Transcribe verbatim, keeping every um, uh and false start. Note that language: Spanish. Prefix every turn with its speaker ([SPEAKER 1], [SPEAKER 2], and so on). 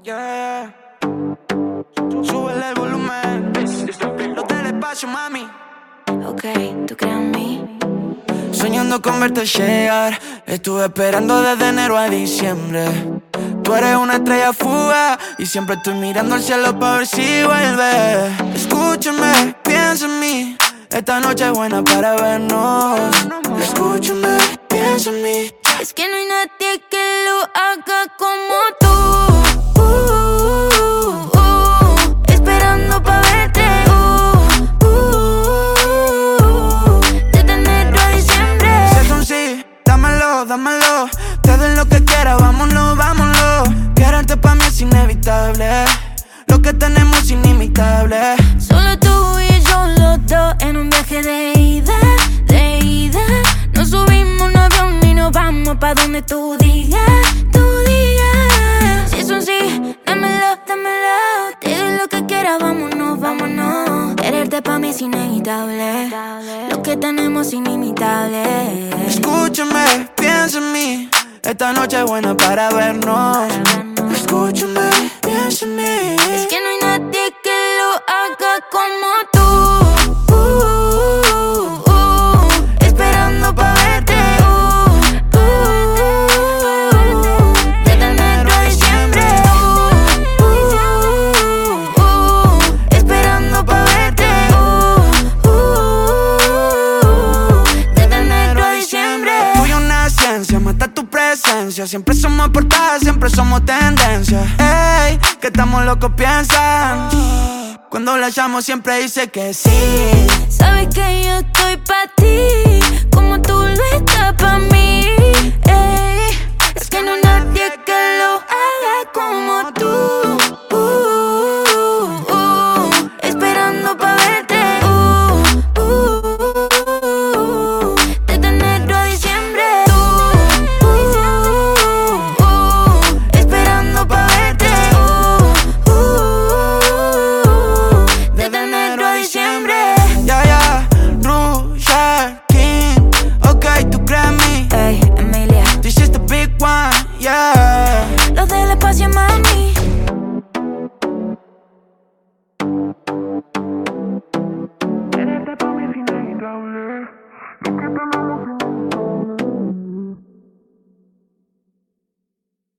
[SPEAKER 1] Yeah. Súbele el volumen. Los del espacio, mami.
[SPEAKER 2] Ok, ¿tú crees en mí?
[SPEAKER 1] Soñando con verte llegar. Estuve esperando desde enero a diciembre. Tú eres una estrella fuga y siempre estoy mirando al cielo para ver si vuelve. Escúchame, piensa en mí. Esta noche es buena para vernos. Escúchame, piensa en mí.
[SPEAKER 2] Es que no hay nadie que lo haga como tú. Uh, uh, uh, esperando pa' verte. Uh, uh, uh, desde enero a diciembre.
[SPEAKER 1] Si es un sí, dámelo, dámelo. Te doy lo que quieras, vámonos, vámonos. Quererte pa' mí es inevitable. Lo que tenemos es inimitable.
[SPEAKER 2] Solo tú y yo los dos en un viaje de ida, de ida. Nos subimos un avión y nos vamos pa' donde tú digas, tú digas. Si es un sí, dámelo, dámelo. Te doy lo que quieras, vámonos, vámonos. Quererte pa' mí es inevitable. Lo que tenemos es inimitable.
[SPEAKER 1] Escúchame, piensa en mí. Esta noche es buena para vernos. Escúchame, piensa en mí.
[SPEAKER 2] Es que no hay nadie que lo haga como tú. Uh, uh, uh, esperando pa' verte. Uh, uh, uh, desde enero a diciembre. Uh, uh, uh, esperando pa' verte. Uh, uh, desde enero a diciembre.
[SPEAKER 1] Tú y una ciencia, mata tu presencia. Siempre somos portadas, siempre somos tendencia. Ey, que estamos locos piensan. Cuando la llamo siempre dice que sí.
[SPEAKER 2] Sabes que yo estoy pa' ti, como tú lo estás pa' mí. Ey, es que no hay nadie que lo